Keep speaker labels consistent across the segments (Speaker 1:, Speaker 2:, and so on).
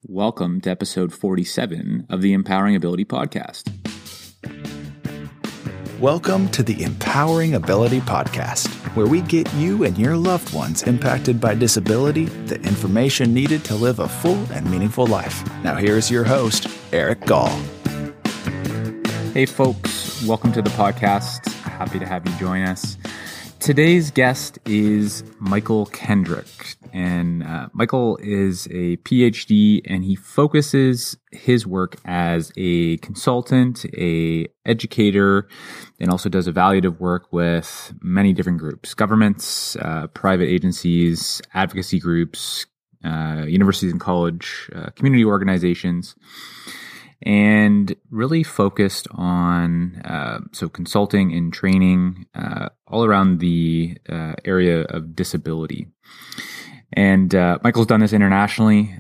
Speaker 1: Welcome to episode 47 of the Empowering Ability Podcast.
Speaker 2: Welcome to the Empowering Ability Podcast, where we get you and your loved ones impacted by disability the information needed to live a full and meaningful life. Now here's your host, Eric Gall.
Speaker 1: Hey folks, welcome to the podcast. Happy to have you join us. Today's guest is Michael Kendrick, and Michael is a PhD, and he focuses his work as a consultant, a educator, and also does evaluative work with many different groups, governments, private agencies, advocacy groups, universities and college, community organizations, and really focused on consulting and training all around the area of disability. And Michael's done this internationally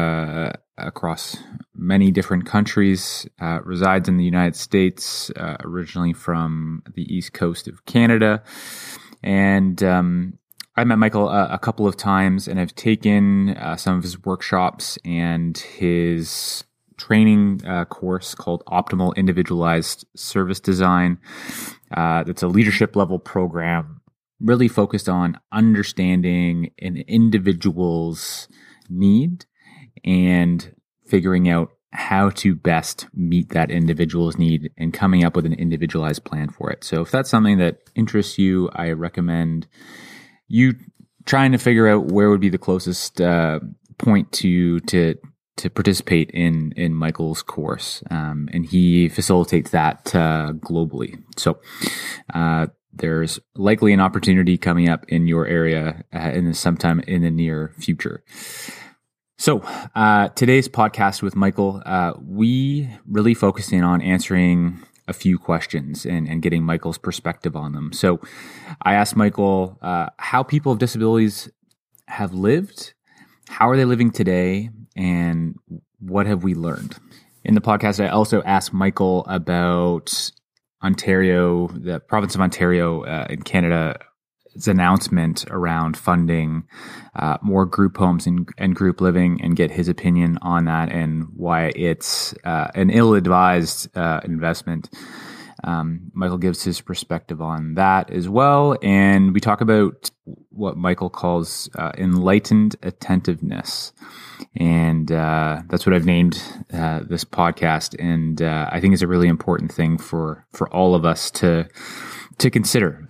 Speaker 1: across many different countries, resides in the United States, originally from the East Coast of Canada. And I met Michael a couple of times, and I've taken some of his workshops and his training course called Optimal Individualized Service Design. That's a leadership level program really focused on understanding an individual's need and figuring out how to best meet that individual's need and coming up with an individualized plan for it. So if that's something that interests you, I recommend you trying to figure out where would be the closest point to participate in Michael's course, and he facilitates that globally. So there's likely an opportunity coming up in your area sometime in the near future. So today's podcast with Michael, we really focused in on answering a few questions and getting Michael's perspective on them. So I asked Michael how people with disabilities have lived, how are they living today, and what have we learned? In the podcast, I also asked Michael about Ontario, the province of Ontario in Canada's announcement around funding more group homes and group living, and get his opinion on that and why it's an ill-advised investment. Michael gives his perspective on that as well. And we talk about what Michael calls enlightened attentiveness. And that's what I've named this podcast. And I think it's a really important thing for all of us to consider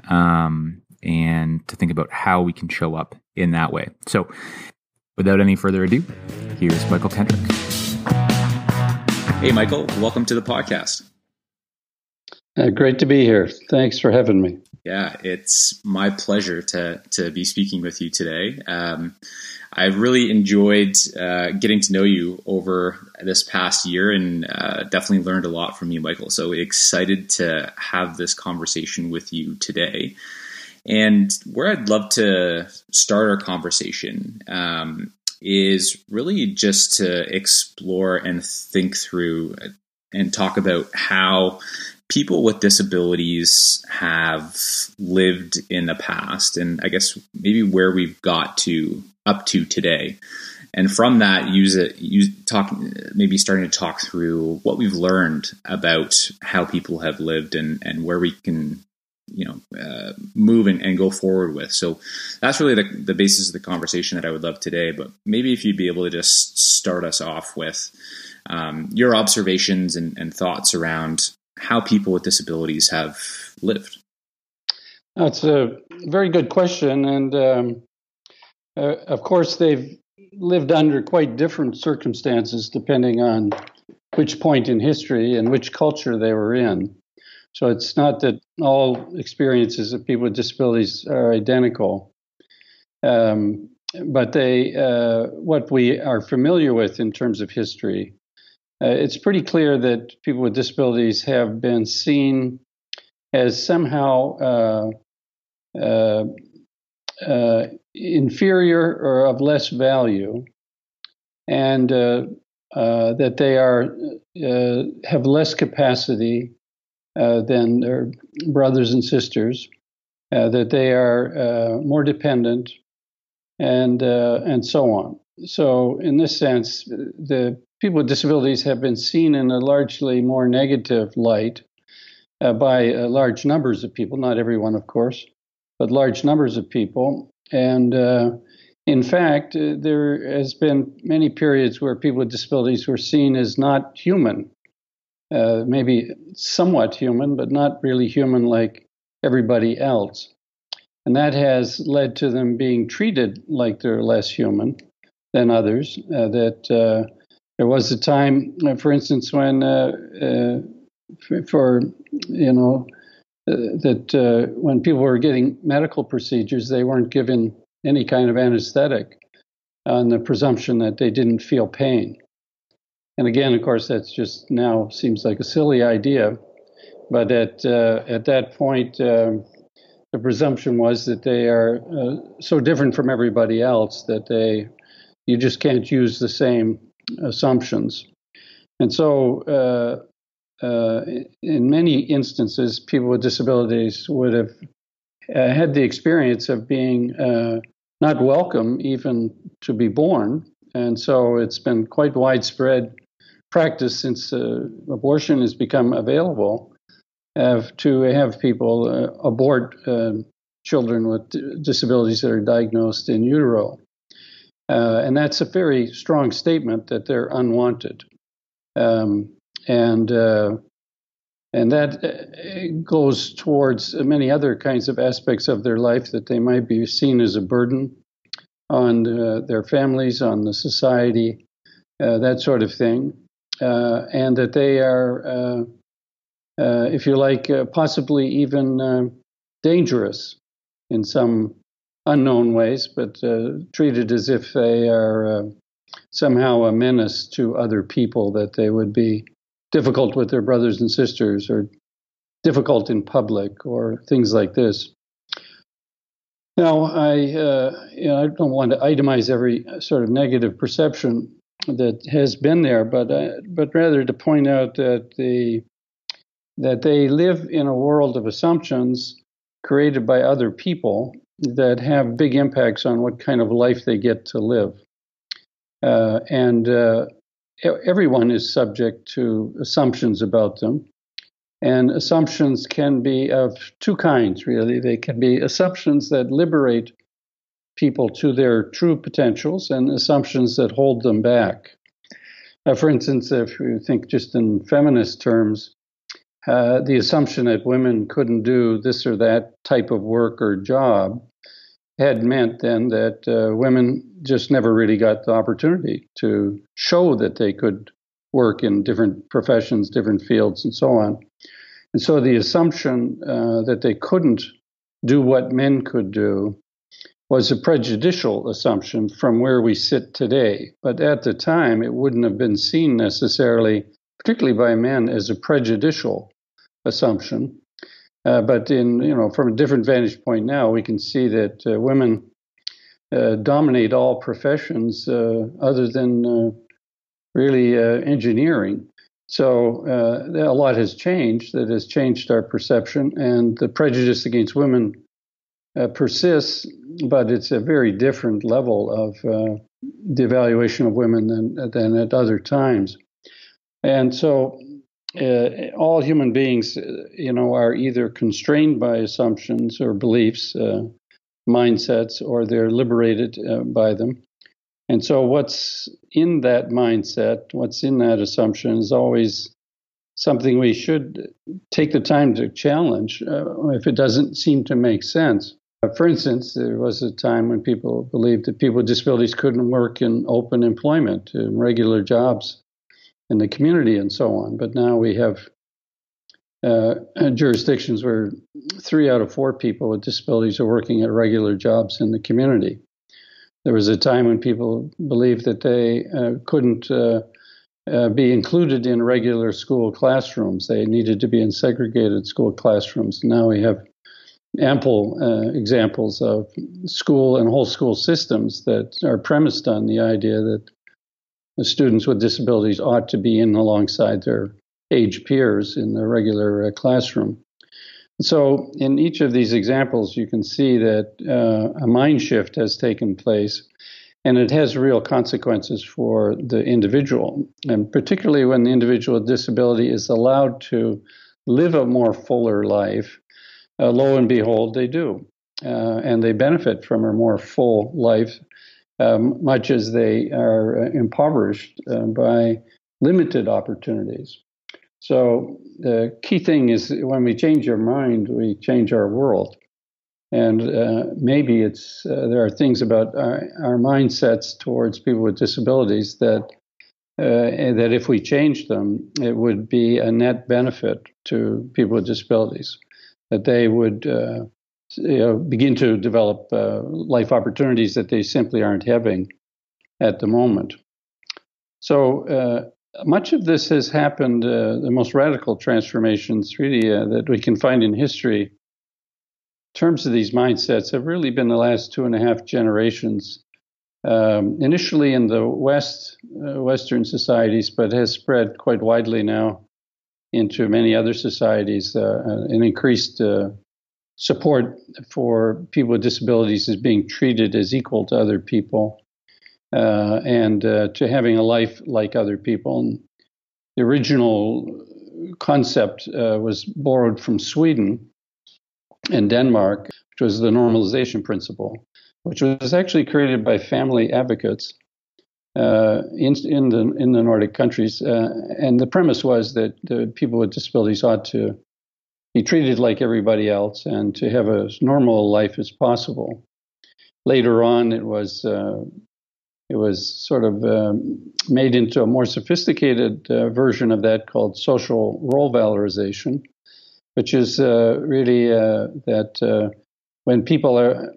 Speaker 1: and to think about how we can show up in that way. So without any further ado, here's Michael Kendrick. Hey, Michael, welcome to the podcast.
Speaker 3: Great to be here. Thanks for having me.
Speaker 1: Yeah, it's my pleasure to be speaking with you today. I've really enjoyed getting to know you over this past year, and definitely learned a lot from you, Michael. So excited to have this conversation with you today. And where I'd love to start our conversation is really just to explore and think through and talk about how people with disabilities have lived in the past, and I guess maybe where we've got up to today. And from that, starting to talk through what we've learned about how people have lived and where we can, move and go forward with. So that's really the basis of the conversation that I would love today. But maybe if you'd be able to just start us off with your observations and thoughts around how people with disabilities have lived.
Speaker 3: That's a very good question. And of course, they've lived under quite different circumstances depending on which point in history and which culture they were in. So it's not that all experiences of people with disabilities are identical. But what we are familiar with in terms of history, it's pretty clear that people with disabilities have been seen as somehow inferior or of less value, and that they have less capacity than their brothers and sisters, that they are more dependent, and so on. So in this sense, the people with disabilities have been seen in a largely more negative light by large numbers of people, not everyone, of course, but large numbers of people. And in fact, there has been many periods where people with disabilities were seen as not human, maybe somewhat human, but not really human like everybody else. And that has led to them being treated like they're less human than others. There was a time, for instance, when when people were getting medical procedures, they weren't given any kind of anesthetic on the presumption that they didn't feel pain. And again, of course, that's just now seems like a silly idea. But at that point, the presumption was that they are so different from everybody else that you just can't use the same assumptions. And so in many instances, people with disabilities would have had the experience of being not welcome even to be born. And so it's been quite widespread practice since abortion has become available to have people abort children with disabilities that are diagnosed in utero. And that's a very strong statement that they're unwanted. And that goes towards many other kinds of aspects of their life, that they might be seen as a burden on their families, on the society, that sort of thing. And that they are, if you like, possibly even dangerous in some unknown ways, but treated as if they are somehow a menace to other people, that they would be difficult with their brothers and sisters, or difficult in public, or things like this. Now, I don't want to itemize every sort of negative perception that has been there, but rather to point out that they live in a world of assumptions created by other people that have big impacts on what kind of life they get to live. And everyone is subject to assumptions about them. And assumptions can be of two kinds, really. They can be assumptions that liberate people to their true potentials, and assumptions that hold them back. For instance, if you think just in feminist terms, the assumption that women couldn't do this or that type of work or job had meant then that women just never really got the opportunity to show that they could work in different professions, different fields, and so on. And so the assumption that they couldn't do what men could do was a prejudicial assumption from where we sit today. But at the time, it wouldn't have been seen necessarily, particularly by men, as a prejudicial assumption. But from a different vantage point now, we can see that women dominate all professions other than really engineering. So a lot has changed that has changed our perception, and the prejudice against women persists, but it's a very different level of the evaluation of women than at other times. And so all human beings, are either constrained by assumptions or beliefs, mindsets, or they're liberated by them. And so what's in that mindset, what's in that assumption is always something we should take the time to challenge if it doesn't seem to make sense. For instance, there was a time when people believed that people with disabilities couldn't work in open employment, in regular jobs in the community and so on. But now we have jurisdictions where 3 out of 4 people with disabilities are working at regular jobs in the community. There was a time when people believed that they couldn't be included in regular school classrooms. They needed to be in segregated school classrooms. Now we have ample examples of school and whole school systems that are premised on the idea that the students with disabilities ought to be in alongside their age peers in the regular classroom. So in each of these examples, you can see that a mind shift has taken place. And it has real consequences for the individual, and particularly when the individual with disability is allowed to live a more fuller life. Lo and behold, they do. And they benefit from a more full life, much as they are impoverished by limited opportunities. So the key thing is when we change our mind, we change our world. And maybe there are things about our mindsets towards people with disabilities that if we change them, it would be a net benefit to people with disabilities, that they would begin to develop life opportunities that they simply aren't having at the moment. So much of this has happened, the most radical transformations really that we can find in history in terms of these mindsets have really been the last 2.5 generations, initially in the Western societies, but has spread quite widely now into many other societies, and increased support for people with disabilities as being treated as equal to other people, and to having a life like other people. And the original concept was borrowed from Sweden and Denmark, which was the normalization principle, which was actually created by family advocates in the Nordic countries. And the premise was that the people with disabilities ought to be treated like everybody else and to have as normal a life as possible. Later on, it was sort of made into a more sophisticated version of that called social role valorization, which is really that when people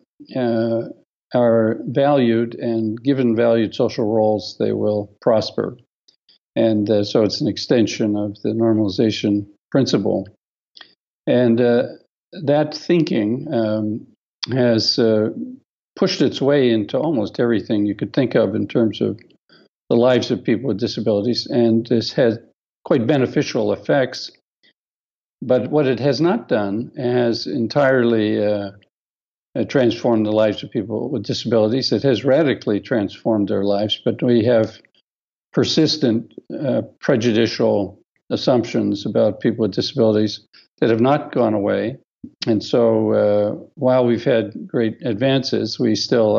Speaker 3: are valued and given valued social roles, they will prosper. And so it's an extension of the normalization principle. And that thinking has pushed its way into almost everything you could think of in terms of the lives of people with disabilities, and this has quite beneficial effects. But what it has not done has entirely transformed the lives of people with disabilities. It has radically transformed their lives, but we have persistent prejudicial assumptions about people with disabilities that have not gone away. And so while we've had great advances, we still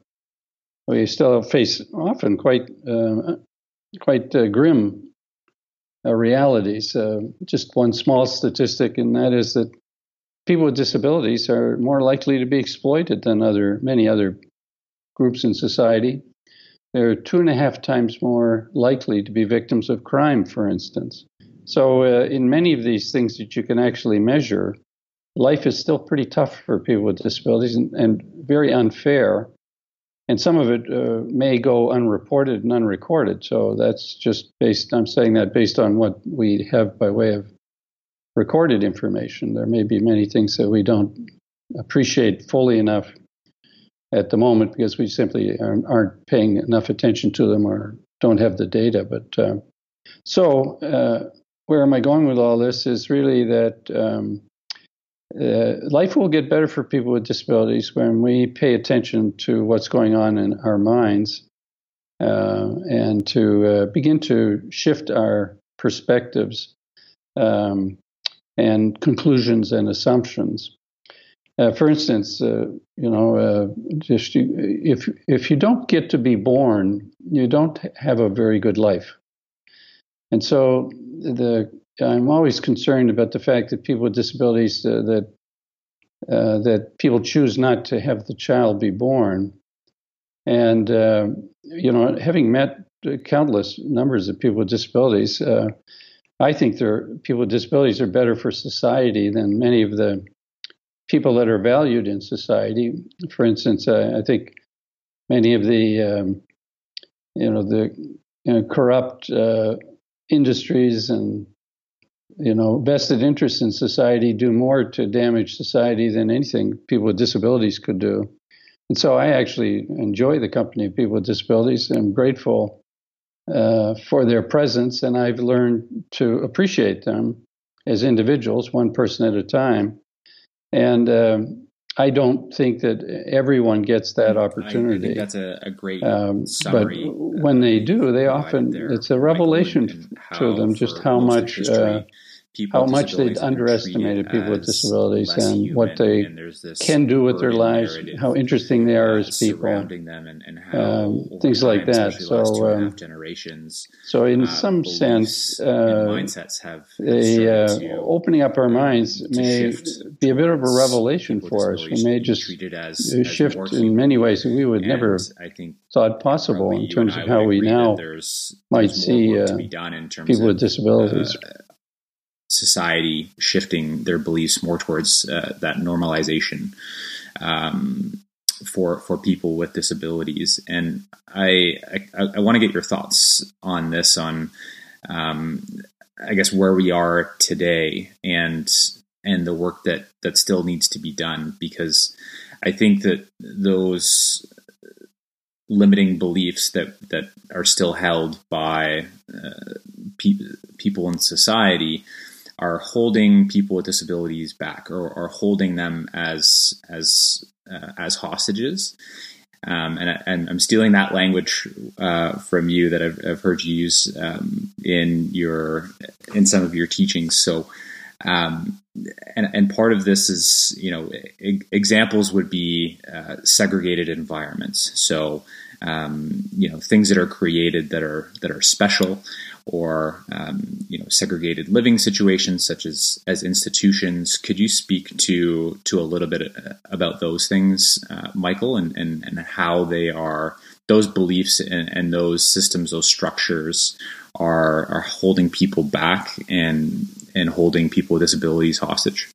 Speaker 3: face often quite grim realities. Just one small statistic, and that is that people with disabilities are more likely to be exploited than many other groups in society. They're 2.5 times more likely to be victims of crime, for instance. So in many of these things that you can actually measure, life is still pretty tough for people with disabilities and very unfair. And some of it may go unreported and unrecorded. So that's just I'm saying that based on what we have by way of recorded information. There may be many things that we don't appreciate fully enough at the moment because we simply aren't paying enough attention to them or don't have the data. But so where am I going with all this is really that life will get better for people with disabilities when we pay attention to what's going on in our minds and to begin to shift our perspectives and conclusions and assumptions. For instance, if you don't get to be born, you don't have a very good life. And so I'm always concerned about the fact that people with disabilities that people choose not to have the child be born. And having met countless numbers of people with disabilities, I think people with disabilities are better for society than many of the people that are valued in society. For instance, I think many of the corrupt industries and vested interests in society do more to damage society than anything people with disabilities could do. And so I actually enjoy the company of people with disabilities. I'm grateful for their presence, and I've learned to appreciate them as individuals, one person at a time. And I don't think that everyone gets that opportunity.
Speaker 1: I think that's a great
Speaker 3: summary. But when they do, they often, it's a revelation to them just how much they'd underestimated people with disabilities and what they can do with their lives, how interesting they are as people, things like that. So in some sense, opening up our minds may be a bit of a revelation for us. We may just shift in many ways that we would never thought possible in terms of how we now might see people with disabilities.
Speaker 1: Society shifting their beliefs more towards that normalization for people with disabilities, and I want to get your thoughts on this, on I guess where we are today and the work that still needs to be done, because I think that those limiting beliefs that are still held by people in society are holding people with disabilities back, or are holding them as hostages. And I'm stealing that language from you that I've heard you use in some of your teachings. So, and part of this is, examples would be segregated environments. So, things that are created that are special, or segregated living situations such as institutions. Could you speak to a little bit about those things, Michael, and how they are, those beliefs and those systems, those structures are holding people back and holding people with disabilities hostage?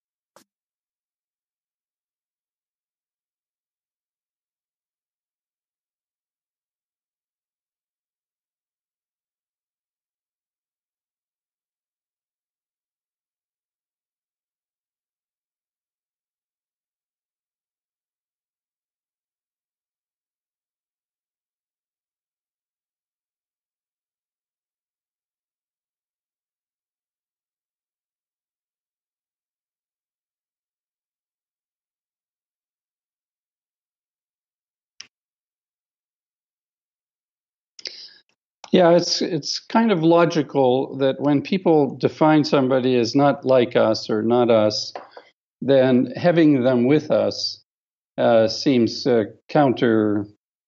Speaker 3: Yeah, it's kind of logical that when people define somebody as not like us or not us, then having them with us seems counter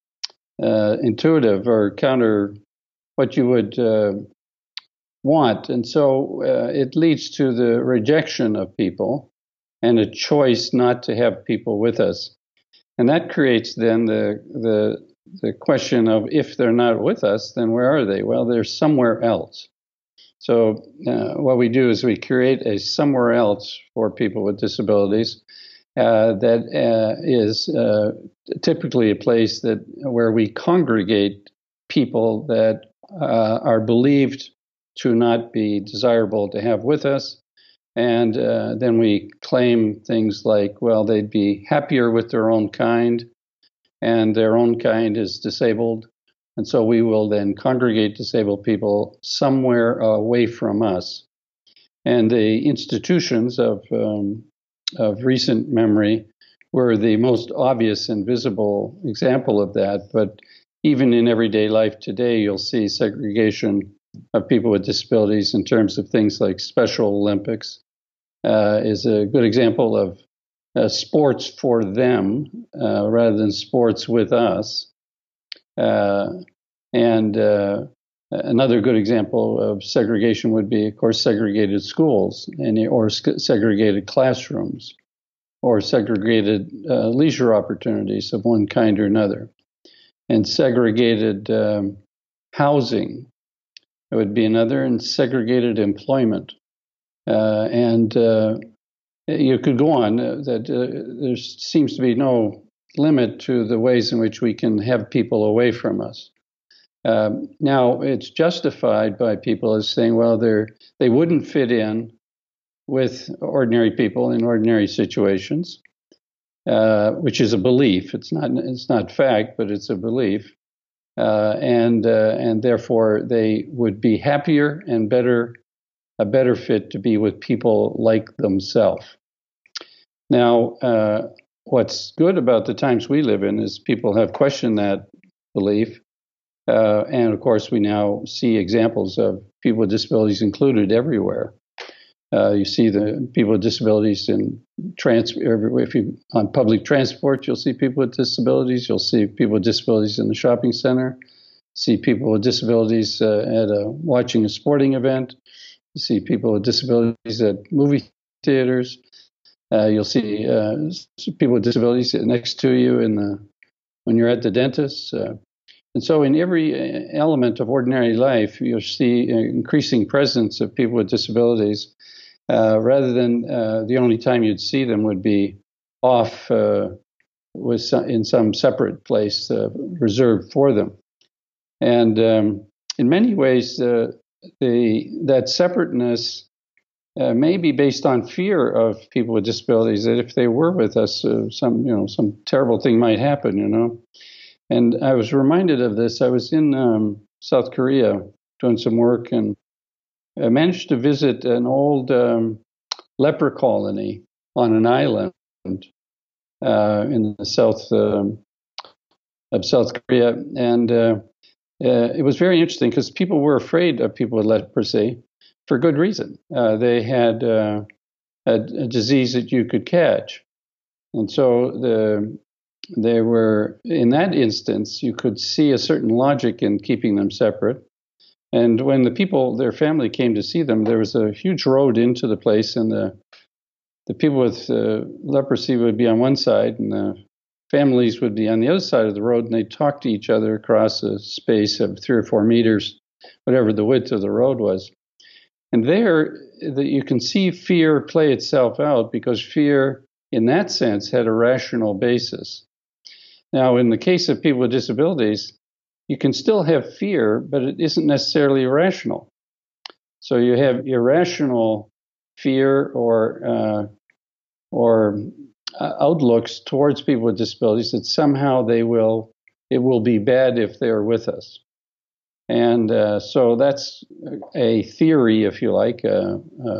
Speaker 3: intuitive, or counter what you would want. And so it leads to the rejection of people and a choice not to have people with us. And that creates then the question of, if they're not with us, then where are they? Well, they're somewhere else. So what we do is we create a somewhere else for people with disabilities that is typically a place where we congregate people that are believed to not be desirable to have with us. And then we claim things like, well, they'd be happier with their own kind, and their own kind is disabled. And so we will then congregate disabled people somewhere away from us. And the institutions of recent memory were the most obvious and visible example of that. But even in everyday life today, you'll see segregation of people with disabilities in terms of things like Special Olympics is a good example of sports for them rather than sports with us. And another good example of segregation would be, of course, segregated schools or segregated classrooms, or segregated leisure opportunities of one kind or another, and segregated housing. It would be another, and segregated employment. And you could go on. There seems to be no limit to the ways in which we can have people away from us. Now, it's justified by people as saying, well, they wouldn't fit in with ordinary people in ordinary situations, which is a belief. It's not fact, but it's a belief. And therefore they would be happier and a better fit to be with people like themselves. Now, what's good about the times we live in is people have questioned that belief. And of course, we now see examples of people with disabilities included everywhere. You see the people with disabilities on public transport, you'll see people with disabilities. You'll see people with disabilities in the shopping center. See people with disabilities watching a sporting event. You see people with disabilities at movie theaters. You'll see people with disabilities next to you when you're at the dentist. And so in every element of ordinary life, you'll see an increasing presence of people with disabilities, rather than the only time you'd see them would be off in some separate place reserved for them. And in many ways, that separateness may be based on fear of people with disabilities, that if they were with us, some terrible thing might happen, And I was reminded of this. I was in South Korea doing some work, and I managed to visit an old leper colony on an island in the south of South Korea. And it was very interesting because people were afraid of people with leprosy for good reason. They had a disease that you could catch. And so they were, in that instance, you could see a certain logic in keeping them separate. And when their family came to see them, there was a huge road into the place, and the people with leprosy would be on one side, and the families would be on the other side of the road, and they'd talk to each other across a space of 3 or 4 meters, whatever the width of the road was. And there, you can see fear play itself out, because fear, in that sense, had a rational basis. Now, in the case of people with disabilities, you can still have fear, but it isn't necessarily irrational. So you have irrational fear or outlooks towards people with disabilities that somehow it will be bad if they're with us. And so that's a theory, if you like, a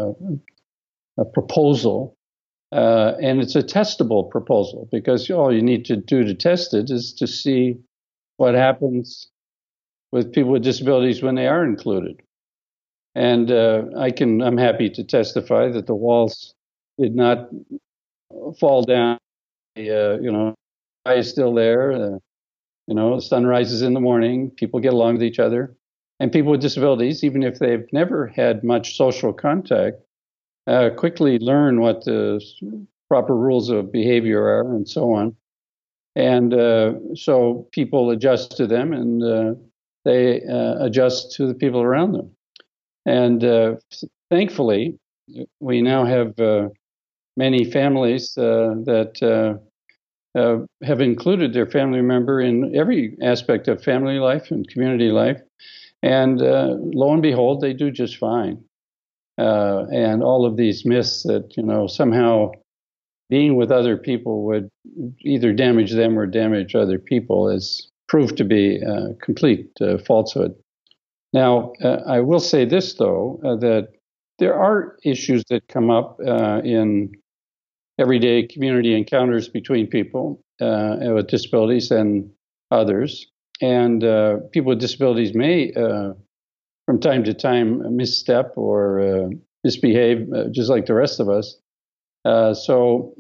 Speaker 3: proposal. And it's a testable proposal, because all you need to do to test it is to see what happens with people with disabilities when they are included. And I'm happy to testify that the walls did not fall down. The sky is still there. The sun rises in the morning. People get along with each other. And people with disabilities, even if they've never had much social contact, quickly learn what the proper rules of behavior are, and so on. And so people adjust to them, and they adjust to the people around them. And thankfully, we now have many families that have included their family member in every aspect of family life and community life. And lo and behold, they do just fine. And all of these myths that, somehow being with other people would either damage them or damage other people is proved to be a complete falsehood. Now, I will say this, though, that there are issues that come up in everyday community encounters between people with disabilities and others. And people with disabilities may, from time to time, misstep or misbehave just like the rest of us. So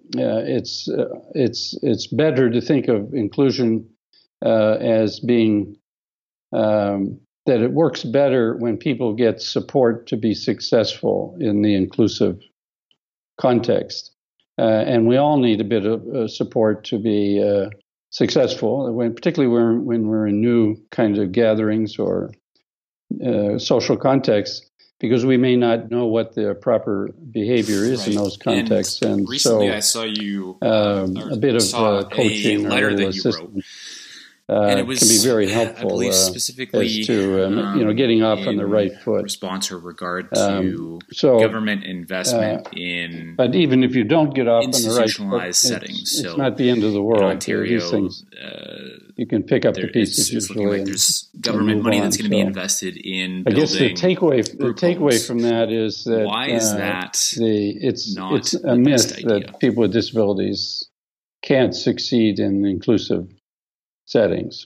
Speaker 3: it's better to think of inclusion as being that it works better when people get support to be successful in the inclusive context. And we all need a bit of support to be successful, particularly when we're in new kinds of gatherings or social contexts, because we may not know what the proper behavior is in those contexts. And
Speaker 1: recently,
Speaker 3: so
Speaker 1: I saw you
Speaker 3: a bit of coaching
Speaker 1: a letter
Speaker 3: or
Speaker 1: that you
Speaker 3: assistance.
Speaker 1: wrote. And it was,
Speaker 3: can be very helpful,
Speaker 1: I believe, specifically
Speaker 3: as to getting off on the right foot.
Speaker 1: Response or regard to
Speaker 3: so,
Speaker 1: government investment in,
Speaker 3: but even if you don't get off on the right foot,
Speaker 1: institutionalized settings.
Speaker 3: It's not the end of the world.
Speaker 1: In Ontario,
Speaker 3: these things, you can pick up the pieces.
Speaker 1: It's looking like there's government money that's going to be invested in building.
Speaker 3: I guess the takeaway from that is that
Speaker 1: why is that
Speaker 3: it's a
Speaker 1: not
Speaker 3: myth
Speaker 1: best idea?
Speaker 3: that people with disabilities can't succeed in inclusive settings.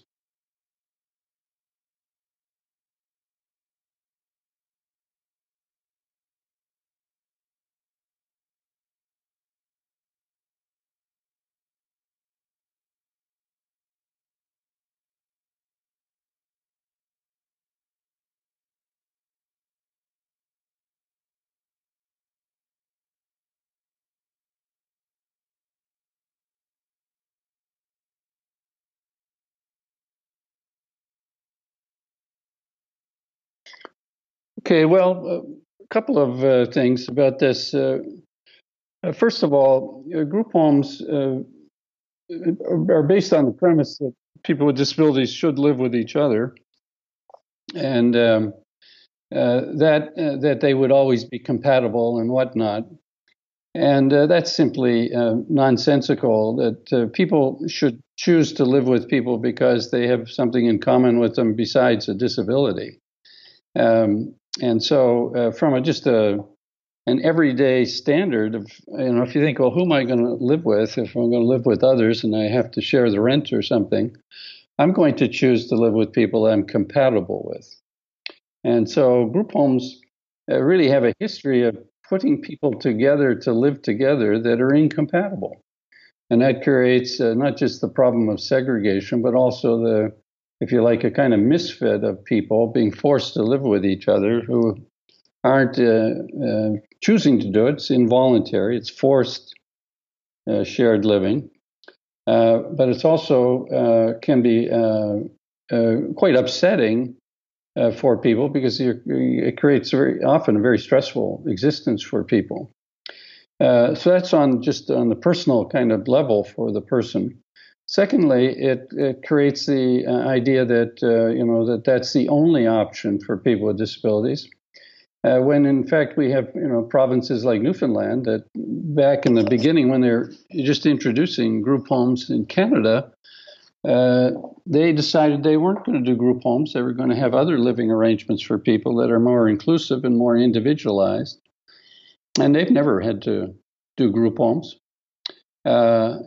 Speaker 3: Okay, well, a couple of things about this. First of all, group homes are based on the premise that people with disabilities should live with each other, and that they would always be compatible and whatnot. And that's simply nonsensical, that people should choose to live with people because they have something in common with them besides a disability. And so from an everyday standard of, if you think, well, who am I going to live with if I'm going to live with others and I have to share the rent or something? I'm going to choose to live with people I'm compatible with. And so group homes really have a history of putting people together to live together that are incompatible. And that creates not just the problem of segregation, but also if you like, a kind of misfit of people being forced to live with each other who aren't choosing to do it. It's involuntary. It's forced shared living. But it's also can be quite upsetting for people because it creates very often a very stressful existence for people. So that's on the personal kind of level for the person. Secondly, it creates the idea that that's the only option for people with disabilities. When in fact we have provinces like Newfoundland that back in the beginning when they're just introducing group homes in Canada, they decided they weren't going to do group homes. They were going to have other living arrangements for people that are more inclusive and more individualized. And they've never had to do group homes. So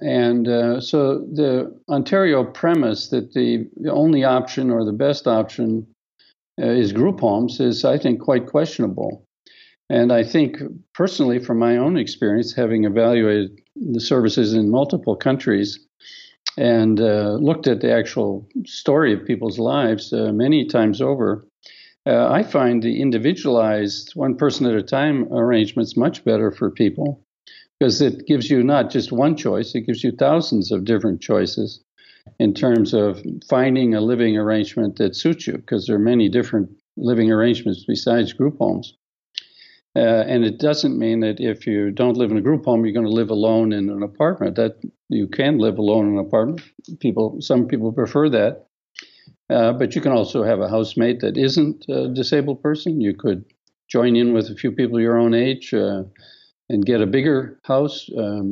Speaker 3: the Ontario premise that the only option or the best option is group homes is, I think, quite questionable. And I think personally, from my own experience, having evaluated the services in multiple countries and looked at the actual story of people's lives many times over, I find the individualized one person at a time arrangements much better for people because it gives you not just one choice, it gives you thousands of different choices in terms of finding a living arrangement that suits you, because there are many different living arrangements besides group homes. And it doesn't mean that if you don't live in a group home, you're going to live alone in an apartment. That you can live alone in an apartment. Some people prefer that. But you can also have a housemate that isn't a disabled person. You could join in with a few people your own age and get a bigger house.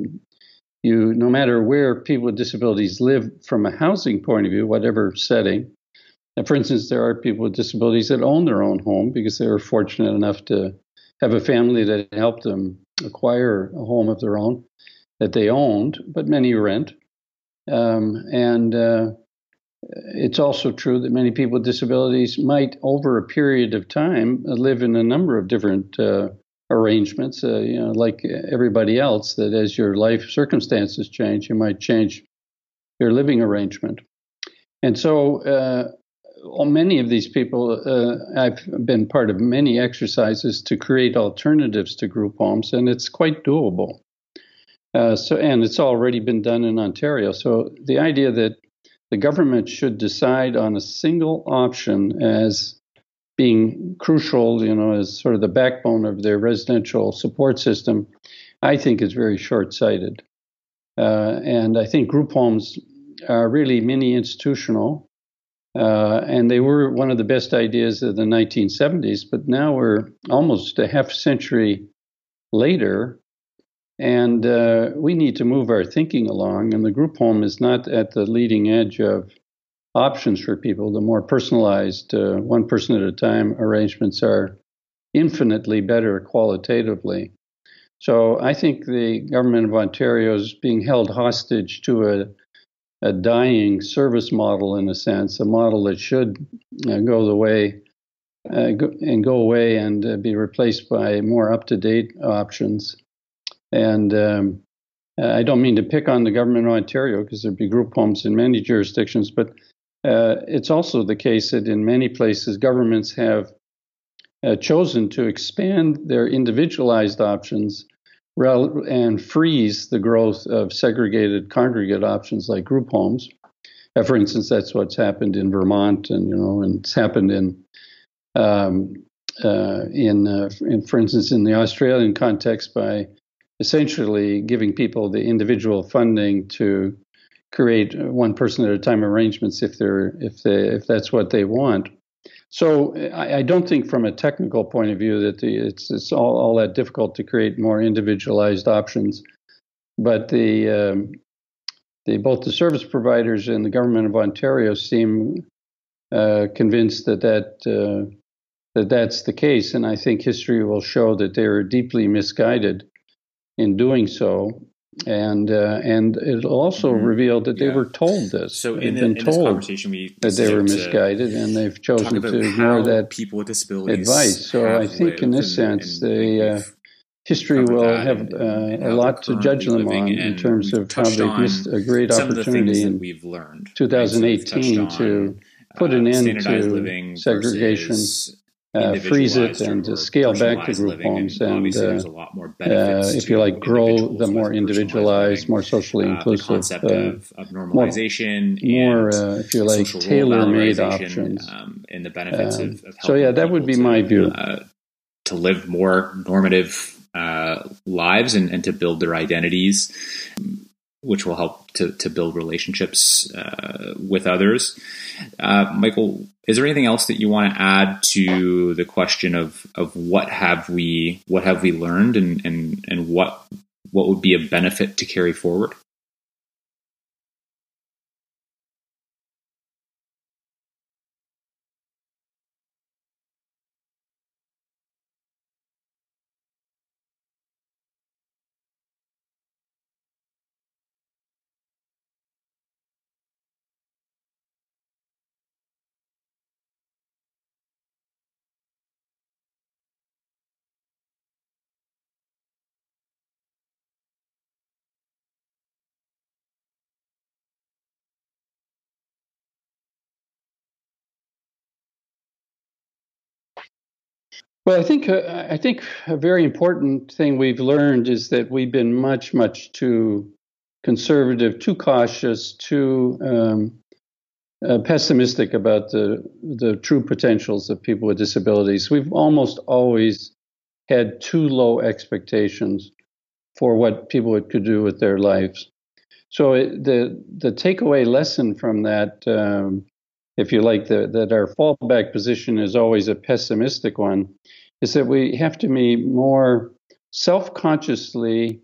Speaker 3: No matter where people with disabilities live from a housing point of view, whatever setting. For instance, there are people with disabilities that own their own home because they were fortunate enough to have a family that helped them acquire a home of their own that they owned, but many rent. It's also true that many people with disabilities might, over a period of time, live in a number of different arrangements, like everybody else, that as your life circumstances change, you might change your living arrangement. And so many of these people, I've been part of many exercises to create alternatives to group homes, and it's quite doable. And it's already been done in Ontario. So the idea that the government should decide on a single option as being crucial, as sort of the backbone of their residential support system, I think is very short-sighted. And I think group homes are really mini-institutional, and they were one of the best ideas of the 1970s, but now we're almost a half century later, and we need to move our thinking along, and the group home is not at the leading edge of options for people. The more personalized, one person at a time arrangements are infinitely better qualitatively. So I think the government of Ontario is being held hostage to a dying service model, in a sense, a model that should go away and be replaced by more up-to-date options. And I don't mean to pick on the government of Ontario, because there'd be group homes in many jurisdictions, but it's also the case that in many places governments have chosen to expand their individualized options and freeze the growth of segregated congregate options like group homes. For instance, that's what's happened in Vermont, and it's happened for instance, in the Australian context by essentially giving people the individual funding to create one person at a time arrangements if that's what they want. So I don't think from a technical point of view that it's all that difficult to create more individualized options, but both the service providers and the government of Ontario seem convinced that that's the case, and I think history will show that they were deeply misguided in doing so. And it'll also reveal that they were told this.
Speaker 1: So in this conversation,
Speaker 3: that they were misguided, and they've chosen to ignore that
Speaker 1: people with disabilities
Speaker 3: advice. So I think in this sense, history will have a lot to judge them on in terms of how they've missed a great opportunity in 2018 to put an end to segregation, freeze it, and to scale back to group homes, and if you like, grow the more individualized, more socially inclusive,
Speaker 1: of normalization,
Speaker 3: more if you like, tailor-made options.
Speaker 1: And the benefits of
Speaker 3: so yeah, that would be my view.
Speaker 1: To live more normative lives and to build their identities, which will help to build relationships with others. Michael, is there anything else that you want to add to the question of what have we learned and what would be a benefit to carry forward?
Speaker 3: Well, I think a very important thing we've learned is that we've been much too conservative, too cautious, too pessimistic about the true potentials of people with disabilities. We've almost always had too low expectations for what people could do with their lives. So the takeaway lesson from that, if you like, that our fallback position is always a pessimistic one, is that we have to be more self-consciously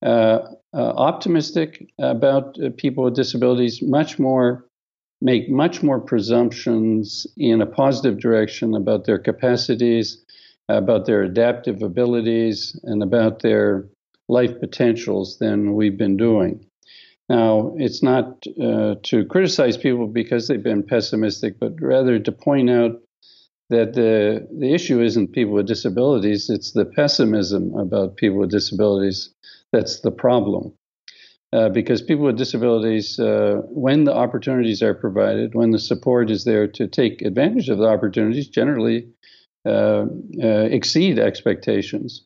Speaker 3: optimistic about people with disabilities, make much more presumptions in a positive direction about their capacities, about their adaptive abilities, and about their life potentials than we've been doing. Now, it's not to criticize people because they've been pessimistic, but rather to point out that the issue isn't people with disabilities, it's the pessimism about people with disabilities that's the problem. Because people with disabilities, when the opportunities are provided, when the support is there to take advantage of the opportunities, generally exceed expectations.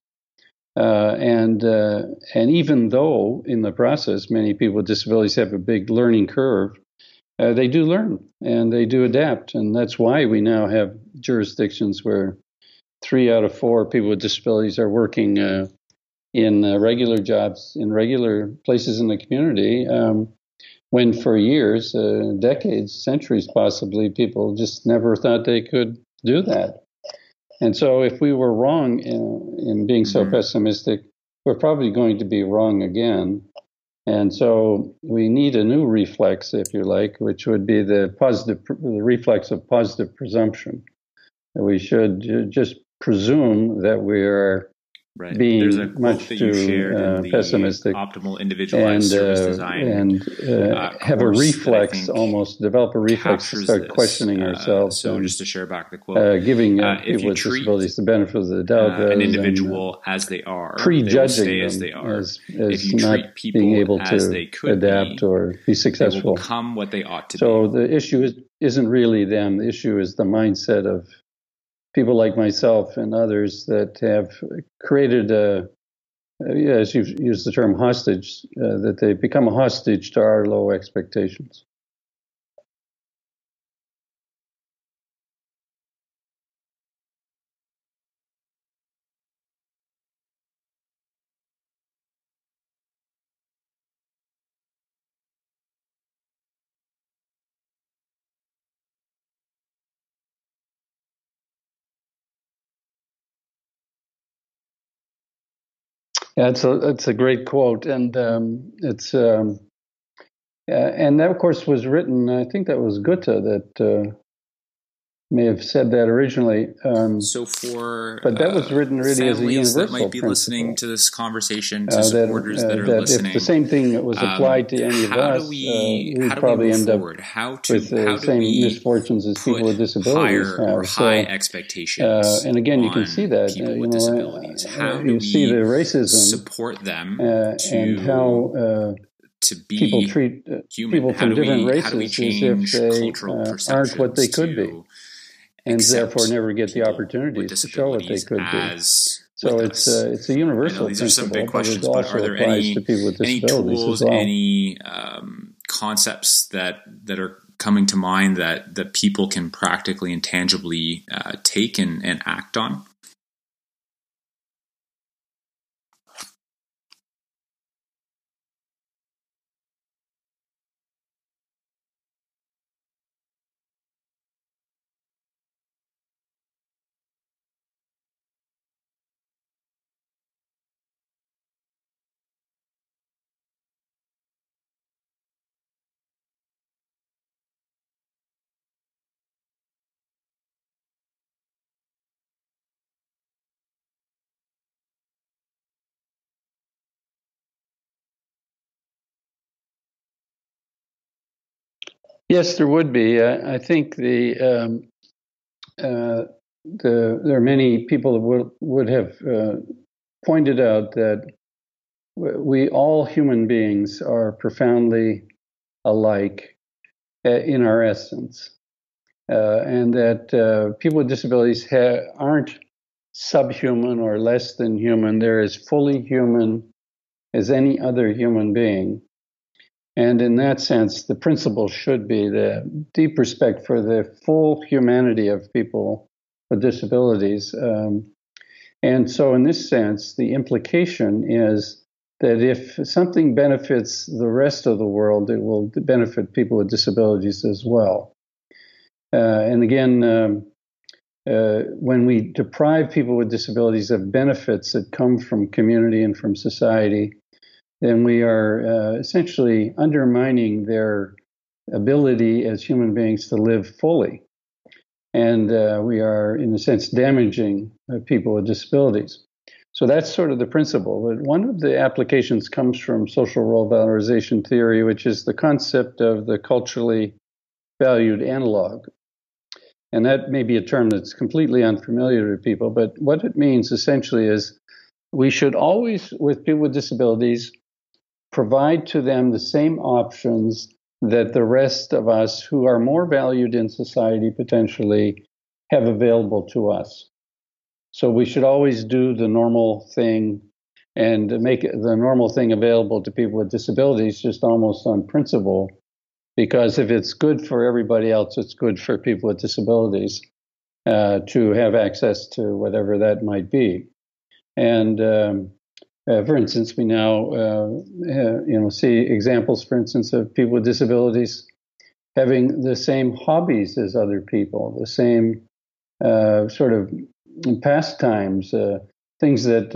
Speaker 3: And even though in the process many people with disabilities have a big learning curve, they do learn and they do adapt. And that's why we now have jurisdictions where 3 out of 4 people with disabilities are working in regular jobs, in regular places in the community, when for years, decades, centuries possibly, people just never thought they could do that. And so if we were wrong in being so pessimistic, we're probably going to be wrong again. And so we need a new reflex, if you like, which would be the reflex of positive presumption. We should just presume that we are
Speaker 1: Right.
Speaker 3: being
Speaker 1: There's a quote
Speaker 3: much
Speaker 1: that you shared in
Speaker 3: too
Speaker 1: the
Speaker 3: pepessimistic
Speaker 1: optimal individualized service design
Speaker 3: and have a
Speaker 1: course that I
Speaker 3: reflex,
Speaker 1: think
Speaker 3: almost develop a reflex to
Speaker 1: captures
Speaker 3: start
Speaker 1: this.
Speaker 3: questioning ourselves.
Speaker 1: So
Speaker 3: and
Speaker 1: just to share back the quote,
Speaker 3: giving
Speaker 1: if
Speaker 3: people
Speaker 1: you
Speaker 3: with
Speaker 1: treat
Speaker 3: disabilities the benefit of the doubt rather
Speaker 1: an
Speaker 3: than
Speaker 1: individual as they are, they will
Speaker 3: prejudging
Speaker 1: stay
Speaker 3: them
Speaker 1: as they are.
Speaker 3: as
Speaker 1: If you
Speaker 3: not
Speaker 1: treat people
Speaker 3: being able
Speaker 1: as
Speaker 3: to
Speaker 1: they could
Speaker 3: adapt
Speaker 1: be,
Speaker 3: or be
Speaker 1: they will
Speaker 3: successful.
Speaker 1: become what they ought to
Speaker 3: So
Speaker 1: be.
Speaker 3: the issue isn't really them. The issue is the mindset of people like myself and others that have created as you've used the term hostage, that they become a hostage to our low expectations. Yeah, it's a great quote, and and that of course was written. I think that was Goethe that may have said that originally.
Speaker 1: So for
Speaker 3: but that was written really as a
Speaker 1: families
Speaker 3: universal
Speaker 1: that might be
Speaker 3: principle.
Speaker 1: listening to this conversation, to supporters that are
Speaker 3: that
Speaker 1: listening,
Speaker 3: if the same thing was applied to any of us, we'd probably end up with the same misfortunes as people with disabilities
Speaker 1: higher or
Speaker 3: have.
Speaker 1: high expectations.
Speaker 3: And again, you can see that
Speaker 1: people with disabilities. How do
Speaker 3: you
Speaker 1: we
Speaker 3: see the racism
Speaker 1: support them
Speaker 3: and how
Speaker 1: to be
Speaker 3: people treat
Speaker 1: human?
Speaker 3: people from different races
Speaker 1: how do we
Speaker 3: as
Speaker 1: change
Speaker 3: if they
Speaker 1: cultural perceptions
Speaker 3: aren't what they could be, and therefore never get the opportunities to show what they could be. So it's a universal
Speaker 1: these are some big
Speaker 3: principle,
Speaker 1: questions,
Speaker 3: but it
Speaker 1: but
Speaker 3: also
Speaker 1: are there
Speaker 3: applies to people with
Speaker 1: any
Speaker 3: disabilities
Speaker 1: tools,
Speaker 3: as well.
Speaker 1: any concepts that are coming to mind that people can practically and tangibly take and act on?
Speaker 3: Yes, there would be. I think there are many people that would have pointed out that we all human beings are profoundly alike in our essence, and that people with disabilities aren't subhuman or less than human. They're as fully human as any other human being. And in that sense, the principle should be the deep respect for the full humanity of people with disabilities. And so, in this sense, the implication is that if something benefits the rest of the world, it will benefit people with disabilities as well. And again, when we deprive people with disabilities of benefits that come from community and from society, then we are essentially undermining their ability as human beings to live fully. And we are, in a sense, damaging people with disabilities. So that's sort of the principle. But one of the applications comes from social role valorization theory, which is the concept of the culturally valued analog. And that may be a term that's completely unfamiliar to people, but what it means essentially is we should always, with people with disabilities, provide to them the same options that the rest of us who are more valued in society potentially have available to us. So we should always do the normal thing and make the normal thing available to people with disabilities just almost on principle, because if it's good for everybody else, it's good for people with disabilities to have access to whatever that might be. And for instance, we now see examples, for instance, of people with disabilities having the same hobbies as other people, the same sort of pastimes, things that,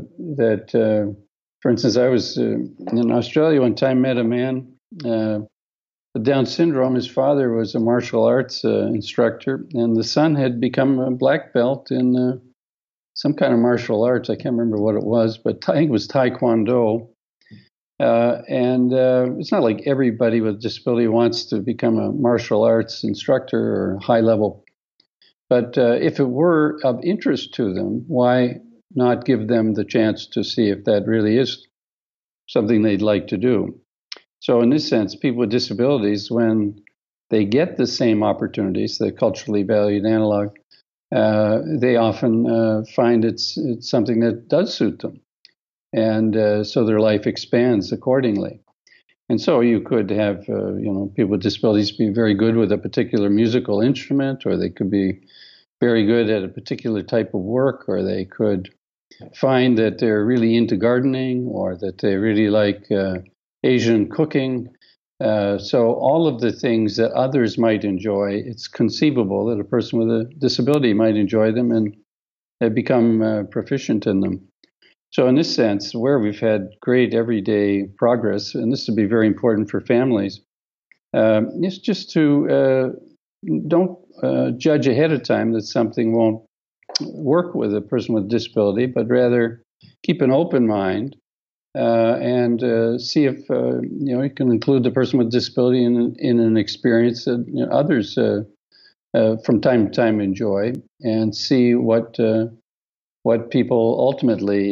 Speaker 3: for instance, I was in Australia one time, met a man with Down syndrome. His father was a martial arts instructor, and the son had become a black belt in some kind of martial arts. I can't remember what it was, but I think it was Taekwondo. And it's not like everybody with a disability wants to become a martial arts instructor or high level. But if it were of interest to them, why not give them the chance to see if that really is something they'd like to do? So in this sense, people with disabilities, when they get the same opportunities, the culturally valued analog, they often find it's something that does suit them. And so their life expands accordingly. And so you could have, people with disabilities be very good with a particular musical instrument, or they could be very good at a particular type of work, or they could find that they're really into gardening, or that they really like Asian cooking. So all of the things that others might enjoy, it's conceivable that a person with a disability might enjoy them and become proficient in them. So in this sense, where we've had great everyday progress, and this would be very important for families, is just to don't judge ahead of time that something won't work with a person with a disability, but rather keep an open mind and see if you can include the person with disability in an experience that others from time to time enjoy, and see what people ultimately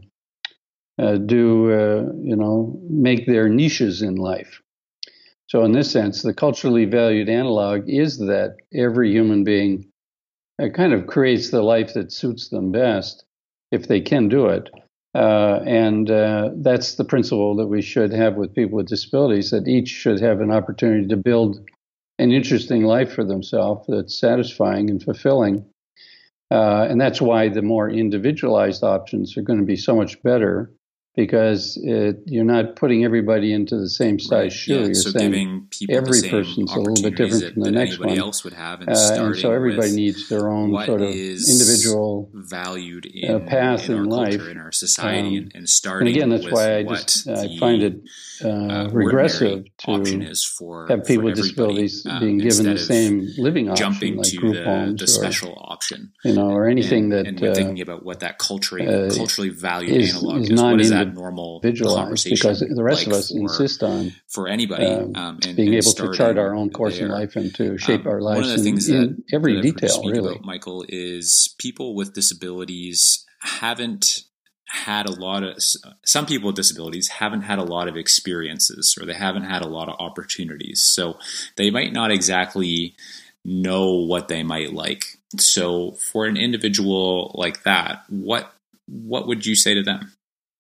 Speaker 3: do, make their niches in life. So in this sense, the culturally valued analog is that every human being kind of creates the life that suits them best, if they can do it. And that's the principle that we should have with people with disabilities, that each should have an opportunity to build an interesting life for themselves that's satisfying and fulfilling. And that's why the more individualized options are going to be so much better, because you're not putting everybody into the same size shoe.
Speaker 4: Yeah,
Speaker 3: you're
Speaker 4: so
Speaker 3: saying
Speaker 4: giving people
Speaker 3: every
Speaker 4: the same
Speaker 3: person's a little bit different from the next
Speaker 4: anybody
Speaker 3: one.
Speaker 4: else would have, and starting
Speaker 3: and so everybody
Speaker 4: with
Speaker 3: needs their own sort of individual
Speaker 4: valued in,
Speaker 3: path
Speaker 4: in our
Speaker 3: in
Speaker 4: culture,
Speaker 3: life,
Speaker 4: in our society, and starting
Speaker 3: and again, that's
Speaker 4: with
Speaker 3: why I find it regressive
Speaker 4: option
Speaker 3: to
Speaker 4: is for
Speaker 3: have people with
Speaker 4: everybody,
Speaker 3: disabilities being given the same living option,
Speaker 4: jumping
Speaker 3: like
Speaker 4: to
Speaker 3: group homes
Speaker 4: the special option,
Speaker 3: or anything
Speaker 4: and we're thinking about what that culturally valued analog is. What is that normal conversation
Speaker 3: because the rest
Speaker 4: like
Speaker 3: of us insist on
Speaker 4: for anybody and
Speaker 3: being able to chart our own course in life and to shape our lives.
Speaker 4: One of the things
Speaker 3: in every
Speaker 4: that
Speaker 3: detail,
Speaker 4: speak
Speaker 3: really.
Speaker 4: about, Michael, is people with disabilities haven't had a lot of. Some people with disabilities haven't had a lot of experiences, or they haven't had a lot of opportunities, so they might not exactly know what they might like. So, for an individual like that, what would you say to them?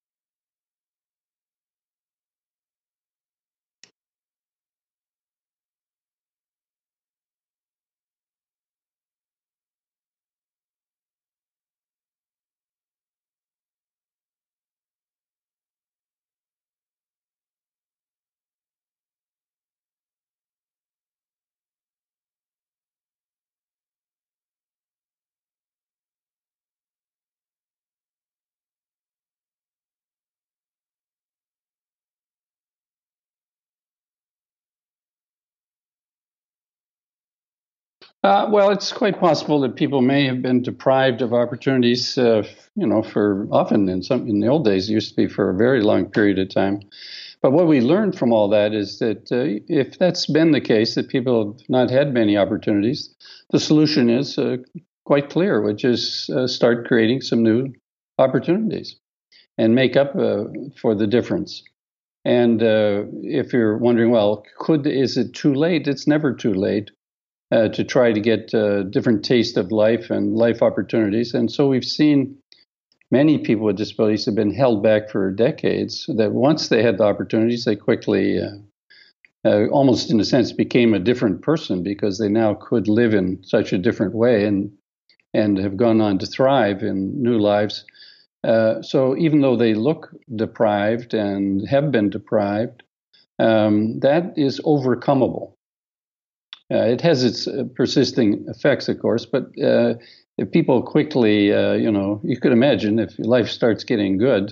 Speaker 3: Well, it's quite possible that people may have been deprived of opportunities, for often in the old days, it used to be for a very long period of time. But what we learned from all that is that if that's been the case, that people have not had many opportunities, the solution is quite clear, which is start creating some new opportunities and make up for the difference. And if you're wondering, well, is it too late? It's never too late to try to get a different taste of life and life opportunities. And so we've seen many people with disabilities have been held back for decades, that once they had the opportunities, they quickly, almost in a sense, became a different person, because they now could live in such a different way and have gone on to thrive in new lives. So even though they look deprived and have been deprived, that is overcomable. It has its persisting effects, of course, but if people quickly, you could imagine if life starts getting good,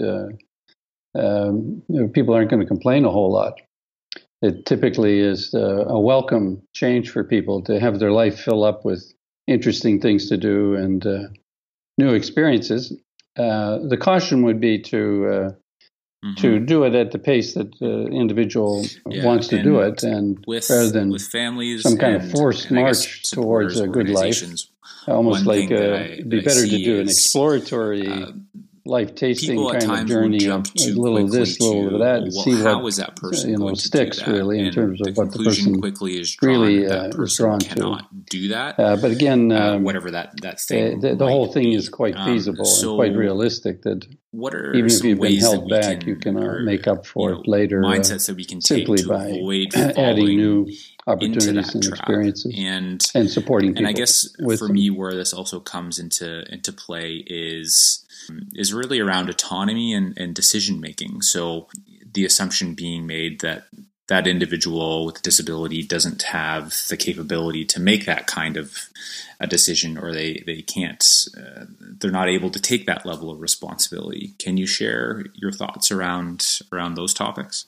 Speaker 3: people aren't going to complain a whole lot. It typically is a welcome change for people to have their life fill up with interesting things to do and new experiences. The caution would be to do it at the pace that the individual wants to do it, and rather than
Speaker 4: with families,
Speaker 3: some kind of forced march towards a good life. Almost like it'd be better to do an exploratory life-tasting kind of journey, a little of this, a little of that, and see what
Speaker 4: that person
Speaker 3: sticks really in terms of what the person
Speaker 4: quickly is drawn,
Speaker 3: really
Speaker 4: that
Speaker 3: is drawn
Speaker 4: cannot do that.
Speaker 3: But again,
Speaker 4: whatever that thing,
Speaker 3: the whole thing is quite feasible and quite realistic. That even if you've been held back, you can make up for it later.
Speaker 4: Mindsets that we can take
Speaker 3: simply
Speaker 4: to
Speaker 3: by
Speaker 4: avoid
Speaker 3: adding new opportunities and experiences,
Speaker 4: and
Speaker 3: supporting people.
Speaker 4: And I guess for me, where this also comes into play is really around autonomy and decision making. So the assumption being made that that individual with a disability doesn't have the capability to make that kind of a decision, or they can't, they're not able to take that level of responsibility. Can you share your thoughts around those topics?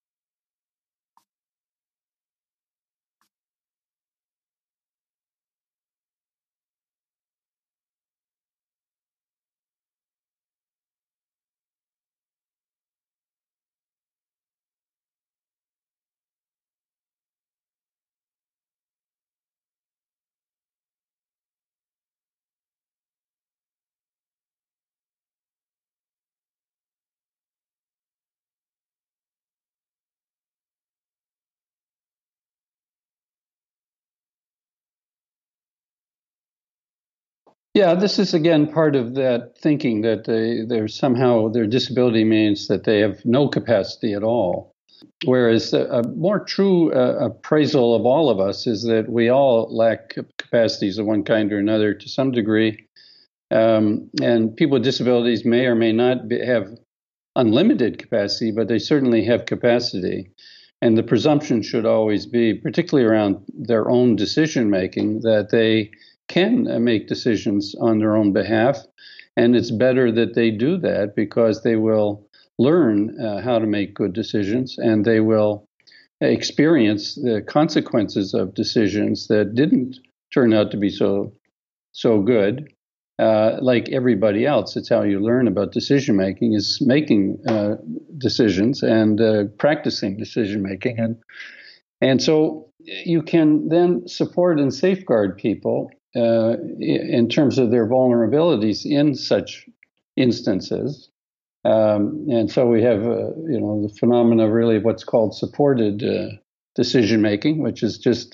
Speaker 3: Yeah, this is again part of that thinking that their disability means that they have no capacity at all. Whereas a more true appraisal of all of us is that we all lack capacities of one kind or another to some degree. And people with disabilities may or may not have unlimited capacity, but they certainly have capacity. And the presumption should always be, particularly around their own decision making, that they can make decisions on their own behalf. And it's better that they do that because they will learn how to make good decisions, and they will experience the consequences of decisions that didn't turn out to be so good. Like everybody else, it's how you learn about decision making, is making decisions and practicing decision making. And so you can then support and safeguard people in terms of their vulnerabilities in such instances. And so we have, the phenomena really of what's called supported decision making, which is just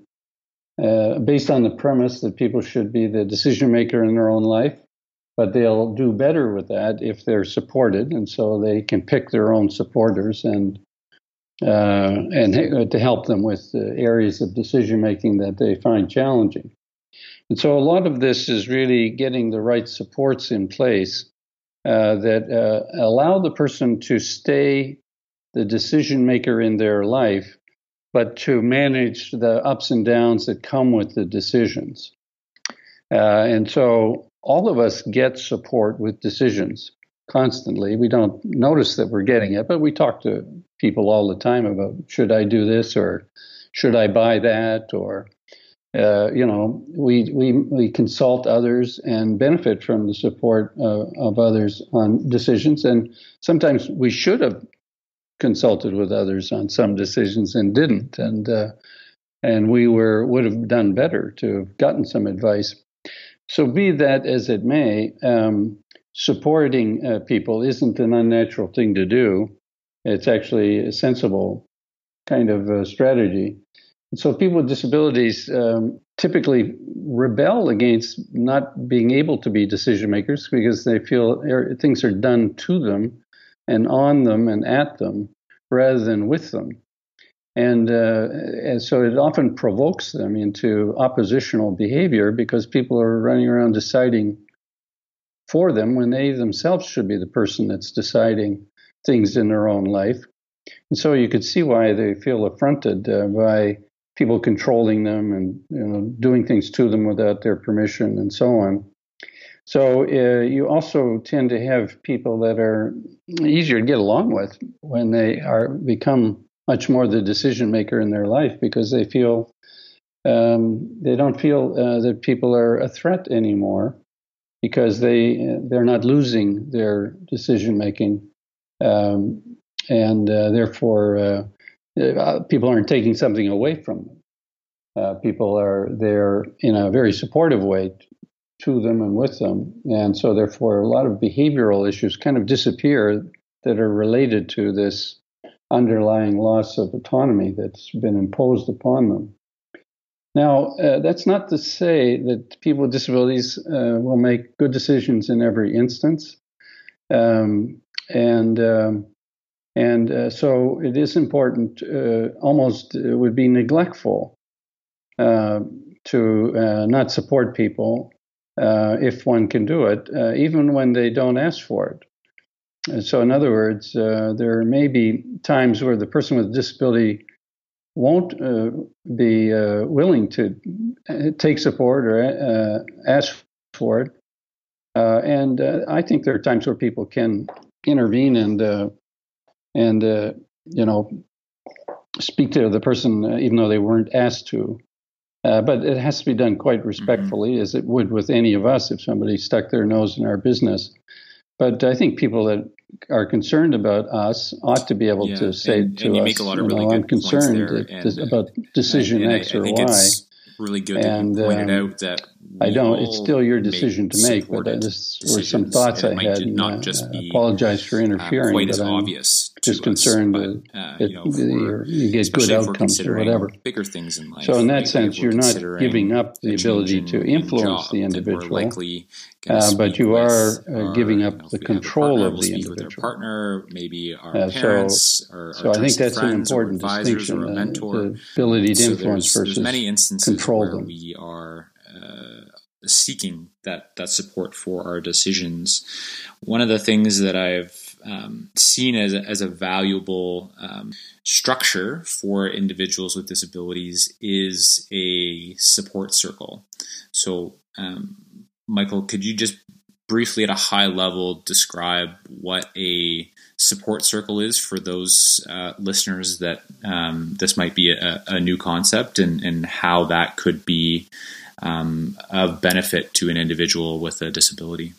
Speaker 3: based on the premise that people should be the decision maker in their own life, but they'll do better with that if they're supported, and so they can pick their own supporters and to help them with areas of decision making that they find challenging. And so a lot of this is really getting the right supports in place that allow the person to stay the decision maker in their life, but to manage the ups and downs that come with the decisions. And so all of us get support with decisions constantly. We don't notice that we're getting it, but we talk to people all the time about, should I do this, or should I buy that, or we consult others and benefit from the support of others on decisions. And sometimes we should have consulted with others on some decisions and didn't. And we would have done better to have gotten some advice. So be that as it may, supporting people isn't an unnatural thing to do. It's actually a sensible kind of strategy. So people with disabilities typically rebel against not being able to be decision makers because they feel things are done to them and on them and at them rather than with them. And so it often provokes them into oppositional behavior because people are running around deciding for them when they themselves should be the person that's deciding things in their own life. And so you could see why they feel affronted by people controlling them and doing things to them without their permission and so on. So you also tend to have people that are easier to get along with when they become much more the decision maker in their life because they feel they don't feel that people are a threat anymore. because they're not losing their decision making, and therefore people aren't taking something away from them. People are there in a very supportive way to them and with them, and so therefore a lot of behavioral issues kind of disappear that are related to this underlying loss of autonomy that's been imposed upon them. Now, that's not to say that people with disabilities will make good decisions in every instance. So it is important, almost it would be neglectful to not support people if one can do it, even when they don't ask for it. So in other words, there may be times where the person with a disability won't be willing to take support or ask for it. And I think there are times where people can intervene and speak to the person even though they weren't asked to. But it has to be done quite respectfully, as it would with any of us if somebody stuck their nose in our business. But I think people that are concerned about us ought to be able to say to us,
Speaker 4: make a lot of really good
Speaker 3: I'm concerned about decision X or Y.
Speaker 4: It's really good that you pointed out that
Speaker 3: it's still your decision to make, but this were some thoughts I had.
Speaker 4: Not just be
Speaker 3: apologize for interfering,
Speaker 4: quite as
Speaker 3: but
Speaker 4: obvious.
Speaker 3: Just concerned that you get good outcomes or whatever.
Speaker 4: Bigger things in life.
Speaker 3: So in that sense, you're not giving up the ability to influence the individual, but you are giving up the control of the individual.
Speaker 4: With our partner, maybe our parents, or
Speaker 3: so I think that's an important distinction: the ability to influence versus
Speaker 4: many instances
Speaker 3: control
Speaker 4: where
Speaker 3: them.
Speaker 4: we are seeking that support for our decisions. One of the things that I've seen as a valuable structure for individuals with disabilities is a support circle. So, Michael, could you just briefly at a high level describe what a support circle is for those listeners that this might be a new concept, and how that could be of benefit to an individual with a disability?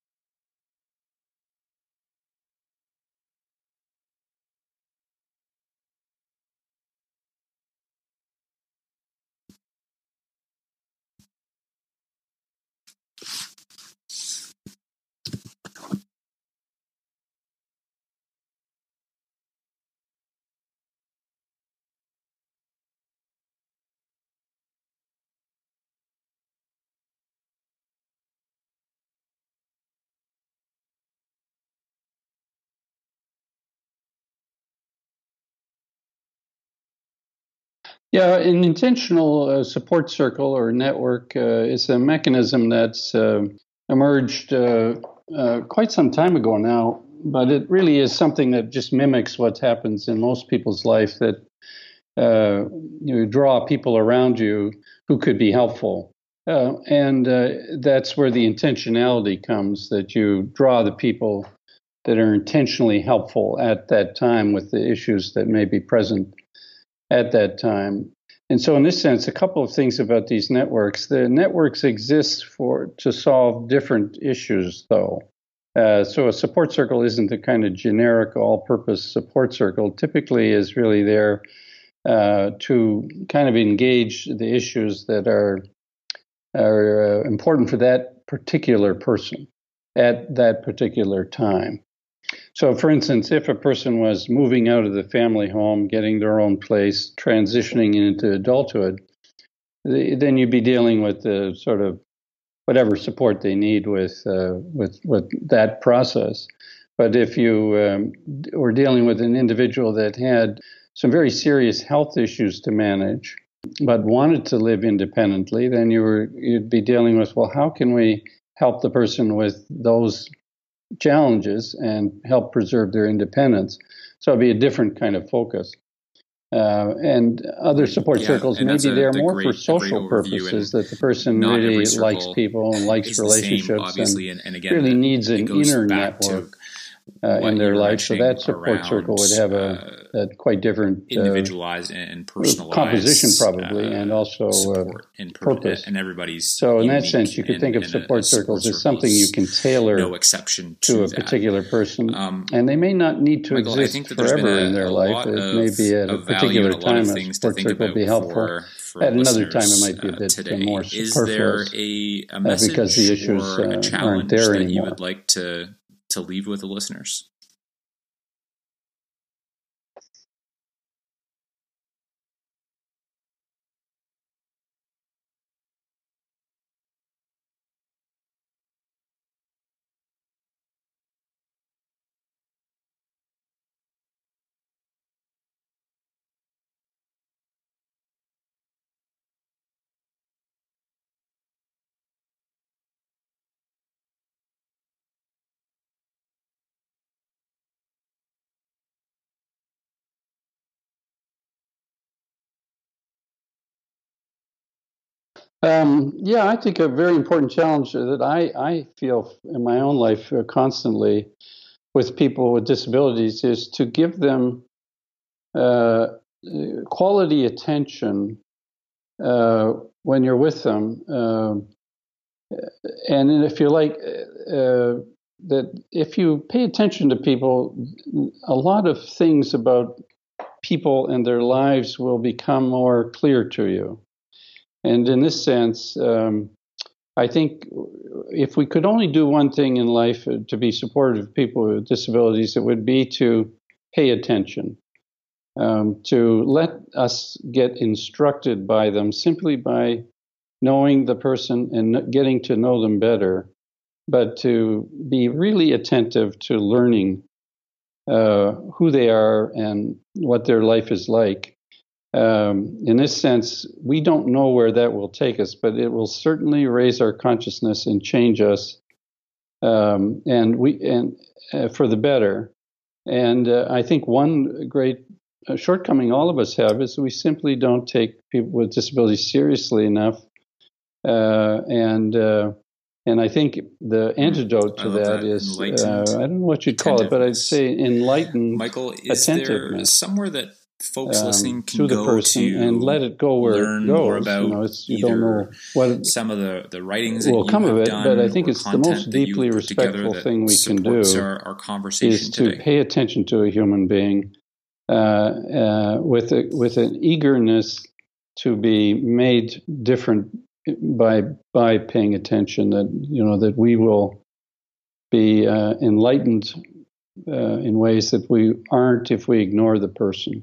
Speaker 3: Yeah, an intentional support circle or network is a mechanism that's emerged quite some time ago now, but it really is something that just mimics what happens in most people's life, that you draw people around you who could be helpful. And that's where the intentionality comes, that you draw the people that are intentionally helpful at that time with the issues that may be present at that time. And so in this sense, a couple of things about these networks. The networks exist to solve different issues, though. So a support circle isn't the kind of generic all-purpose support circle. Typically is really there to kind of engage the issues that are important for that particular person at that particular time. So, for instance, if a person was moving out of the family home, getting their own place, transitioning into adulthood, then you'd be dealing with the sort of whatever support they need with that process. But if you were dealing with an individual that had some very serious health issues to manage, but wanted to live independently, then you'd be dealing with, well, how can we help the person with those challenges and help preserve their independence? So it'd be a different kind of focus. And other support circles, maybe they're more for social purposes, that the person really likes people and likes relationships,
Speaker 4: obviously, and again,
Speaker 3: really needs an inner network in their
Speaker 4: you're
Speaker 3: life. So that support
Speaker 4: around,
Speaker 3: circle would have a quite different
Speaker 4: individualized and personalized
Speaker 3: composition, probably, and also purpose.
Speaker 4: And everybody's
Speaker 3: so in that sense, you could think of support circles as something you can tailor
Speaker 4: no exception
Speaker 3: to a particular person, and they may not need to
Speaker 4: Michael,
Speaker 3: exist forever in their life. It may be at a particular time a support circle will be helpful. At another time, it might be a bit more superfluous.
Speaker 4: Is there a message
Speaker 3: because the issues
Speaker 4: or a challenge
Speaker 3: aren't there
Speaker 4: that
Speaker 3: anymore.
Speaker 4: you would like to leave with the listeners?
Speaker 3: Yeah, I think a very important challenge that I feel in my own life constantly with people with disabilities is to give them quality attention when you're with them. And if you like, that if you pay attention to people, a lot of things about people and their lives will become more clear to you. And in this sense, I think if we could only do one thing in life to be supportive of people with disabilities, it would be to pay attention, to let us get instructed by them simply by knowing the person and getting to know them better, but to be really attentive to learning who they are and what their life is like. In this sense, we don't know where that will take us, but it will certainly raise our consciousness and change us, and for the better. And I think one great shortcoming all of us have is we simply don't take people with disabilities seriously enough. And I think the antidote to that is I don't know what you'd call it, but I'd say enlightened.
Speaker 4: Michael, is there somewhere that folks listening can
Speaker 3: to the
Speaker 4: go
Speaker 3: person
Speaker 4: to
Speaker 3: and let it go where
Speaker 4: learn
Speaker 3: it goes?
Speaker 4: more about
Speaker 3: you don't know what
Speaker 4: some of the writings that
Speaker 3: will come of it,
Speaker 4: done,
Speaker 3: but I think it's the most deeply respectful thing we can do
Speaker 4: our conversation
Speaker 3: is to pay attention to a human being with an eagerness to be made different by paying attention. That we will be enlightened in ways that we aren't if we ignore the person.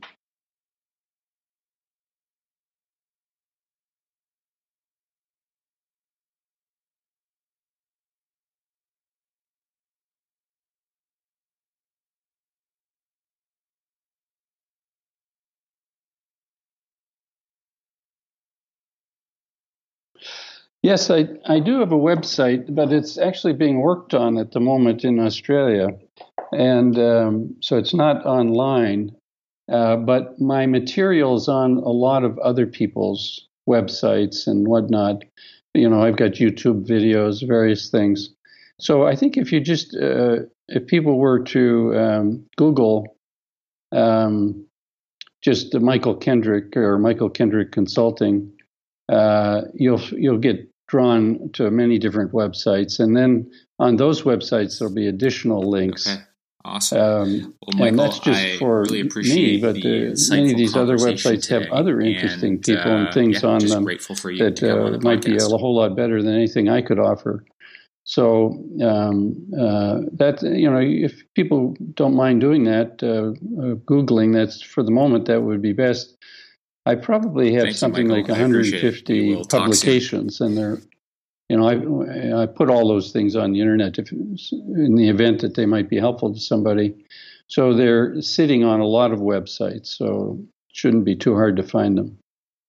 Speaker 3: Yes, I do have a website, but it's actually being worked on at the moment in Australia. And so it's not online, but my material is on a lot of other people's websites and whatnot. I've got YouTube videos, various things. So I think if you just, if people were to Google just Michael Kendrick or Michael Kendrick Consulting, you'll get drawn to many different websites, and then on those websites there'll be additional links.
Speaker 4: Okay. Awesome. Well, Michael,
Speaker 3: and that's just for
Speaker 4: really appreciate
Speaker 3: me, but many of these other websites have other interesting people and things on them that might be a whole lot better than anything I could offer. So that if people don't mind doing that, Googling, that's for the moment that would be best. I probably have something like 150 publications, and they're, I put all those things on the internet in the event that they might be helpful to somebody. So they're sitting on a lot of websites, so it shouldn't be too hard to find them.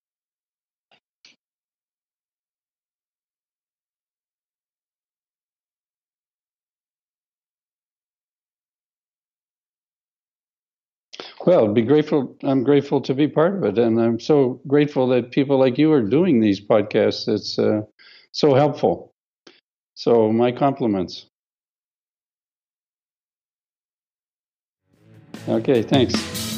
Speaker 3: Well, be grateful. I'm grateful to be part of it, and I'm so grateful that people like you are doing these podcasts. It's so helpful. So my compliments. Okay, thanks.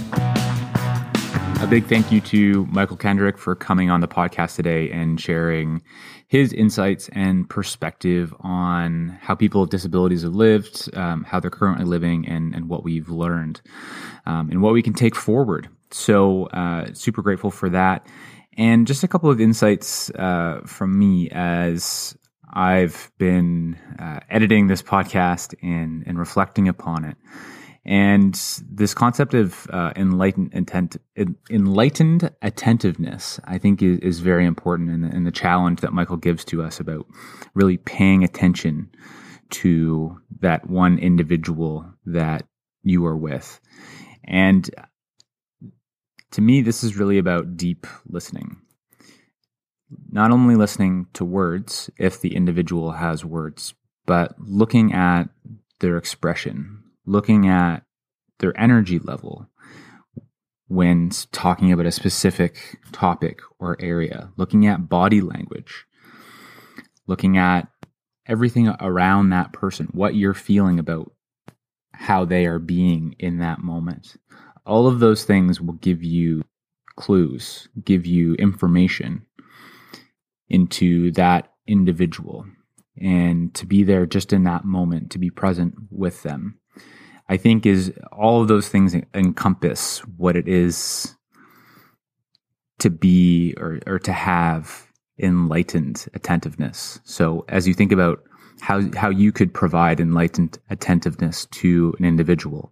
Speaker 1: A big thank you to Michael Kendrick for coming on the podcast today and sharing his insights and perspective on how people with disabilities have lived, how they're currently living, and what we've learned, and what we can take forward. So super grateful for that. And just a couple of insights from me as I've been editing this podcast and reflecting upon it. And this concept of enlightened attentiveness, I think, is very important, and the challenge that Michael gives to us about really paying attention to that one individual that you are with. And to me, this is really about deep listening. Not only listening to words, if the individual has words, but looking at their expression, looking at their energy level when talking about a specific topic or area, looking at body language, looking at everything around that person, what you're feeling about how they are being in that moment. All of those things will give you clues, give you information into that individual, and to be there just in that moment, to be present with them, I think is all of those things encompass what it is to be or to have enlightened attentiveness. So as you think about how you could provide enlightened attentiveness to an individual,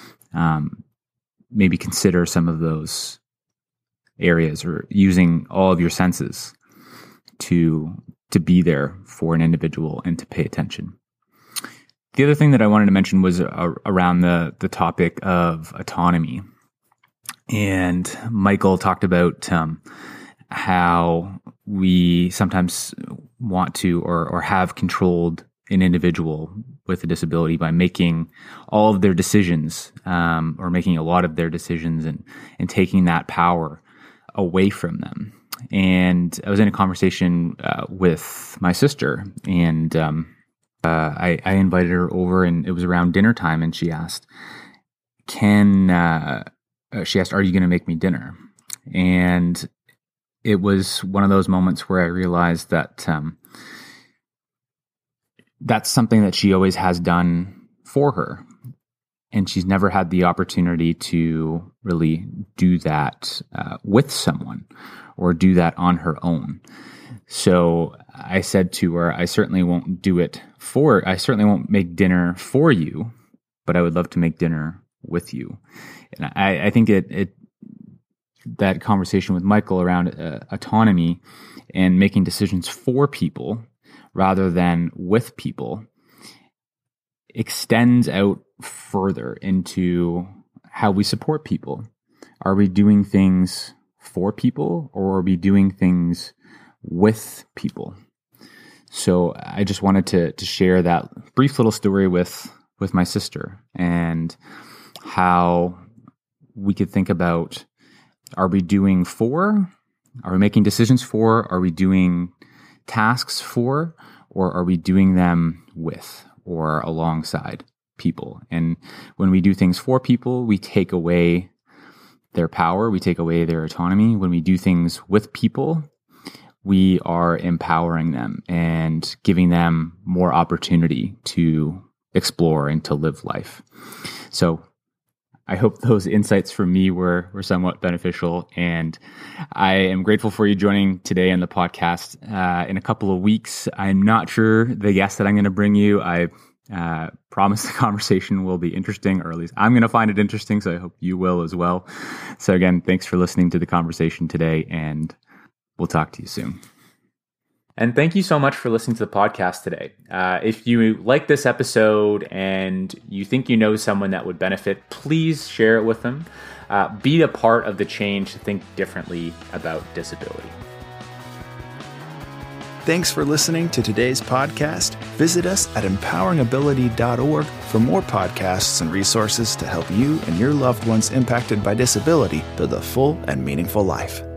Speaker 1: maybe consider some of those areas, or using all of your senses to be there for an individual and to pay attention. The other thing that I wanted to mention was around the topic of autonomy. And Michael talked about how we sometimes want to or have controlled an individual with a disability by making all of their decisions, or making a lot of their decisions, and taking that power away from them. And I was in a conversation with my sister, and I invited her over, and it was around dinner time, and she asked, "Are you going to make me dinner?" And it was one of those moments where I realized that that's something that she always has done for her, and she's never had the opportunity to really do that with someone, or do that on her own. So I said to her, I certainly won't make dinner for you, but I would love to make dinner with you. And I think that conversation with Michael around autonomy and making decisions for people rather than with people extends out further into how we support people. Are we doing things for people, or are we doing things with people? So I just wanted to share that brief little story with my sister, and how we could think about, are we doing for? Are we making decisions for? Are we doing tasks for? Or are we doing them with or alongside people? And when we do things for people, we take away their power, we take away their autonomy. When we do things with people, we are empowering them and giving them more opportunity to explore and to live life. So I hope those insights from me were somewhat beneficial, and I am grateful for you joining today on the podcast. In a couple of weeks, I'm not sure the guest that I'm going to bring you. I promise the conversation will be interesting, or at least I'm going to find it interesting, so I hope you will as well. So again, thanks for listening to the conversation today, and we'll talk to you soon. And thank you so much for listening to the podcast today. If you like this episode and you think you know someone that would benefit, please share it with them. Be a part of the change to think differently about disability.
Speaker 2: Thanks for listening to today's podcast. Visit us at empoweringability.org for more podcasts and resources to help you and your loved ones impacted by disability live a full and meaningful life.